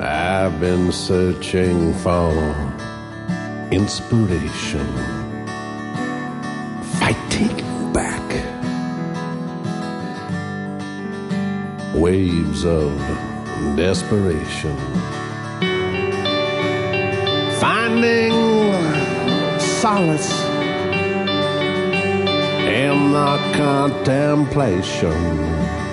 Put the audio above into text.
I've been searching for inspiration, fighting back waves of desperation, finding solace in the contemplation